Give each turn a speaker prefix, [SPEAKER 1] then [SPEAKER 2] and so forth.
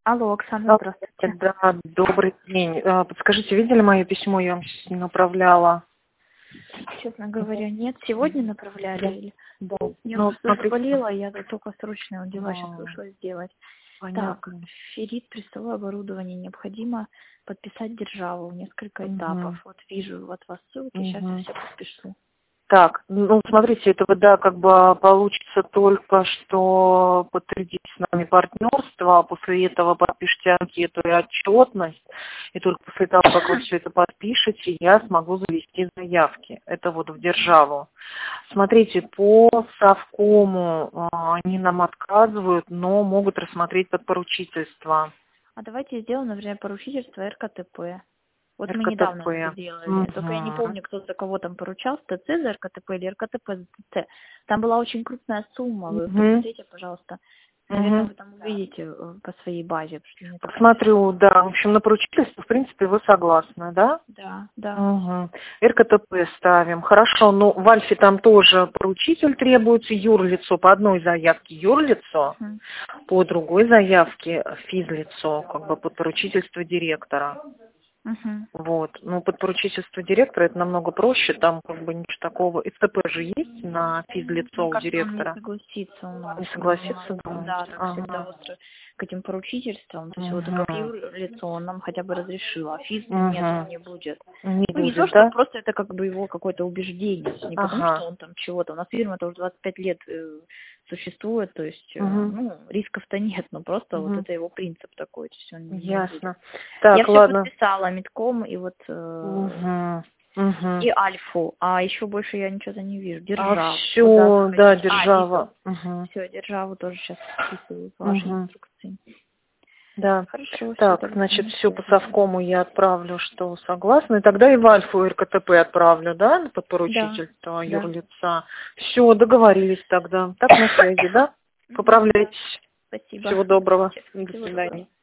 [SPEAKER 1] Алло, Оксана, здравствуйте.
[SPEAKER 2] Да, добрый день. Подскажите, видели мое письмо? Я вам сейчас не направляла.
[SPEAKER 1] Честно говоря, нет. Сегодня направляли или?
[SPEAKER 2] Да.
[SPEAKER 1] Я
[SPEAKER 2] Ну,
[SPEAKER 1] просто
[SPEAKER 2] смотрите.
[SPEAKER 1] заболела, я тут только срочные дела сейчас вышла сделать. Так,
[SPEAKER 2] Понятно.
[SPEAKER 1] феррит, престоловое оборудование. Необходимо подписать державу, несколько этапов. Вот вижу от вас ссылки, сейчас я все подпишу.
[SPEAKER 2] Так, ну, смотрите, этого, да, как бы получится только, что подтвердите с нами партнерство, а после этого подпишите анкету и отчетность, и только после того, как вы все это подпишете, я смогу завести заявки. Это вот в державу. Смотрите, по Совкому они нам отказывают, но могут рассмотреть под поручительство.
[SPEAKER 1] А давайте сделаем, например, поручительство РКТП. Вот мы недавно это
[SPEAKER 2] РКТП.
[SPEAKER 1] делали. Только я не помню, кто за кого там поручал, ТЦ за РКТП или РКТП за ТЦ. Там была очень крупная сумма. Вы посмотрите, пожалуйста. Наверное, вы там увидите по своей базе.
[SPEAKER 2] Посмотрю, да. В общем, на поручительство, в принципе, вы согласны, да?
[SPEAKER 1] Да, да.
[SPEAKER 2] РКТП ставим. Хорошо, но в Альфе там тоже поручитель требуется, юрлицо по одной заявке юрлицо, по другой заявке физлицо, как бы под поручительство директора. Вот. Ну, под поручительство директора это намного проще, там как бы ничего такого. СТП же есть на физлицо у директора.
[SPEAKER 1] Он не согласится у нас.
[SPEAKER 2] Не согласится,
[SPEAKER 1] да, так всегда остро к этим поручительствам. То есть вот как юрлицо он нам хотя бы разрешил, а физ нет, он не будет.
[SPEAKER 2] Не
[SPEAKER 1] Ну, не
[SPEAKER 2] будет,
[SPEAKER 1] то,
[SPEAKER 2] да?
[SPEAKER 1] что просто это как бы его какое-то убеждение, не потому что он там чего-то. У нас фирма-то уже 25 лет существует, то есть, ну, рисков-то нет, но просто вот это его принцип такой. То есть он не
[SPEAKER 2] Ясно.
[SPEAKER 1] будет.
[SPEAKER 2] Так,
[SPEAKER 1] Я
[SPEAKER 2] ладно.
[SPEAKER 1] все подписала, Митком и вот и Альфу, а еще больше я ничего-то не вижу. Державу.
[SPEAKER 2] Все, да, держава.
[SPEAKER 1] Все, державу тоже сейчас подписываю по вашей инструкции.
[SPEAKER 2] Да.
[SPEAKER 1] Хорошо.
[SPEAKER 2] Так, значит, все по Совкому я отправлю, что согласна. И тогда и в Альфу РКТП отправлю, да, под поручительство юрлица. Все, договорились тогда. Так, на связи, да? Поправляйтесь.
[SPEAKER 1] Спасибо.
[SPEAKER 2] Всего доброго. До свидания.